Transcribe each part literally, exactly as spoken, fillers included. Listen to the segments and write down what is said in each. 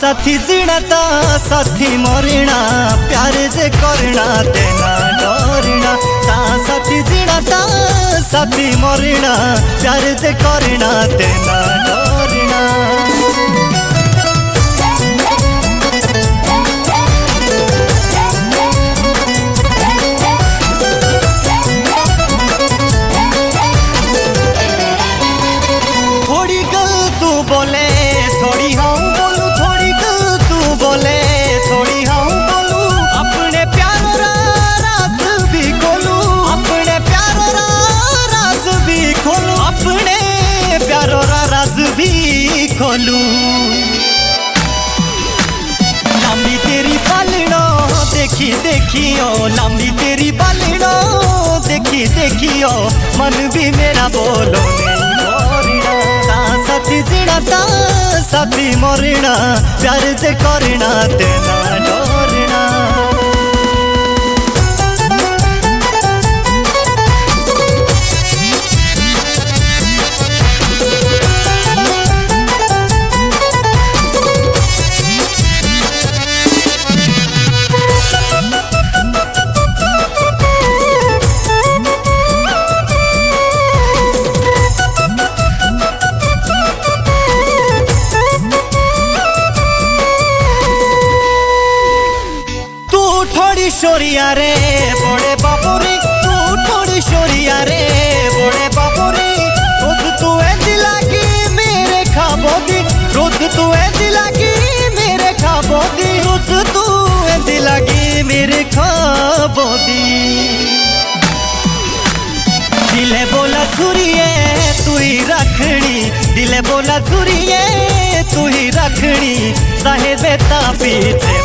साथी जीना ता साथी मरना प्यार से करना तेना डरना ता साथी जीना ता साथी मरना प्यार से करना तेना डरना। थोड़ी गल तू बोले थोड़ी हाँ बोलू, थोड़ी गल तू बोले थोड़ी हाँ बोलू, अपने प्यार रा राज भी खोलू, अपने प्यार रा राज भी खोलू, अपने प्यार रा राज भी खोलू। लंबी तेरी बालनो देखी देखियो, लंबी तेरी बालनो देखी देखियो, मन भी मेरा बोलो नहीं साथी जीना ता साथी मरना प्यार से करना तेना डरना। थोड़ी शोरिया रे बड़े बाबूरी, तू थोड़ी शोरिया रे बड़े बाबूरी, रोज तू ऐसी लगी मेरे खाबों दी, रोज तू ऐसी लगी मेरे खाबों दी, रोज तू ऐसी लगी मेरे खाबों दी। दिले बोला छुरिए तू ही रखनी, दिले बोला छुरिए तू ही रखनी, साहे बेटा पीछे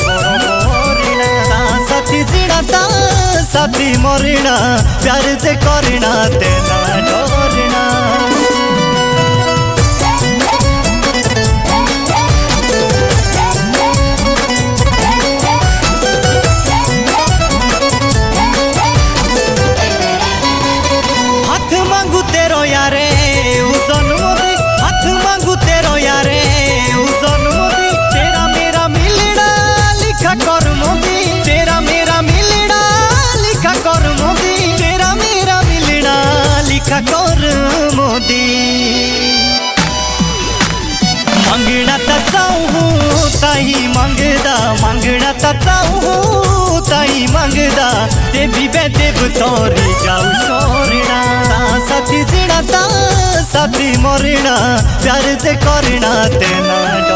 साथी जीना ता साथी मरना प्यार से करना तेना डरना। हाथ मांगू तेरो यारे उजन मोदी, हाथ मांगू तेरो यारे उजन मोदी, तेरा मेरा मिलना लिखा कर मोदी, तेरा मेरा मिलना लिखा कर मोदी, तेरा मेरा मिलना लिखा कर मोदी। मांगना ता चाहूँ ताही मांगदा, मांगना ता चाहूँ ताही मांगदा, देवी बे देव तोरी जाऊ सोरना साथी जीना ता साथी मरना प्यार से करना तेना।